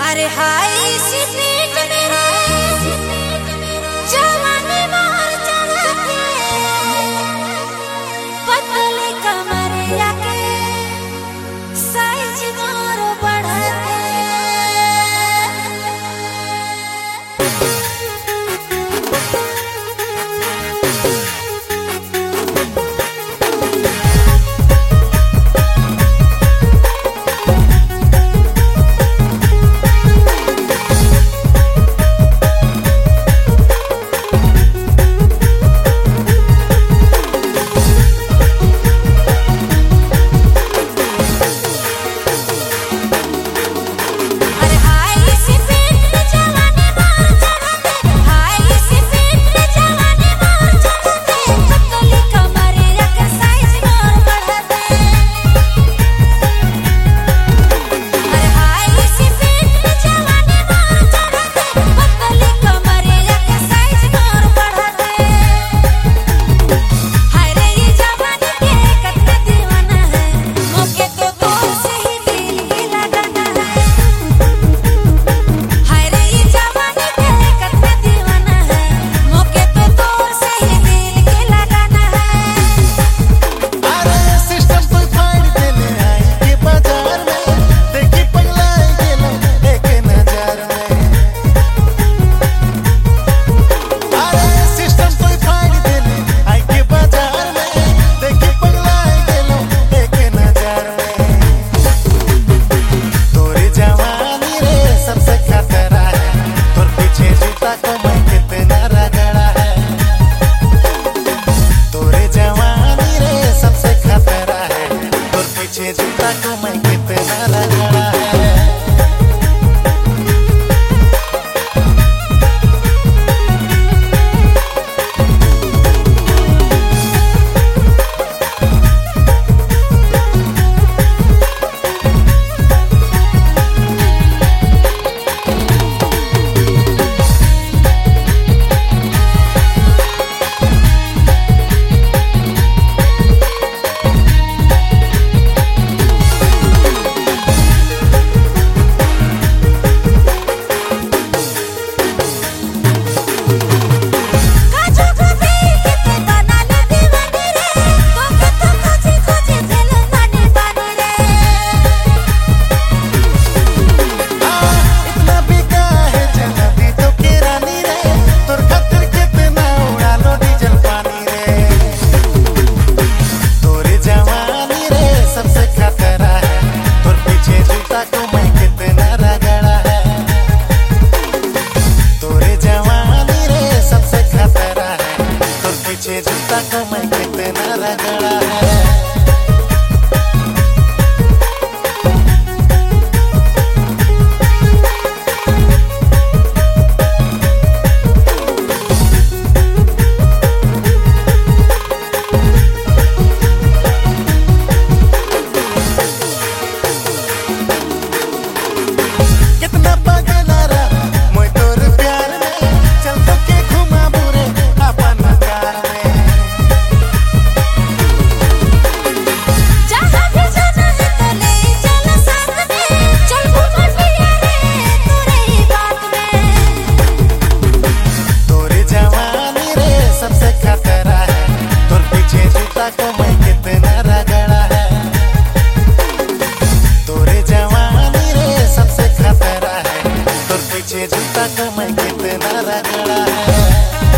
अरे high speed मेरे जवानी मोर चढ़ते पतली कमरिया के साइज मोर बढ़ते। जूता को मैं कितना रगड़ा है। जूता को मैं कितना रगड़ा है। कितना पागल रहा मैं तोर प्यार में, चल तो के घुमा बुरे अपन कार में। जहाँ भी जाना है तो ले चल साथ में, चल घूम पिया रे तोरे ही बात में। तोरे जवानी रे सबसे खतरा है, तोर पीछे जूता को मैं कितना रगड़ा है। तोरे जवानी रे सबसे खतरा है, तोर पीछे जूता को मैं कितना रगड़ा है।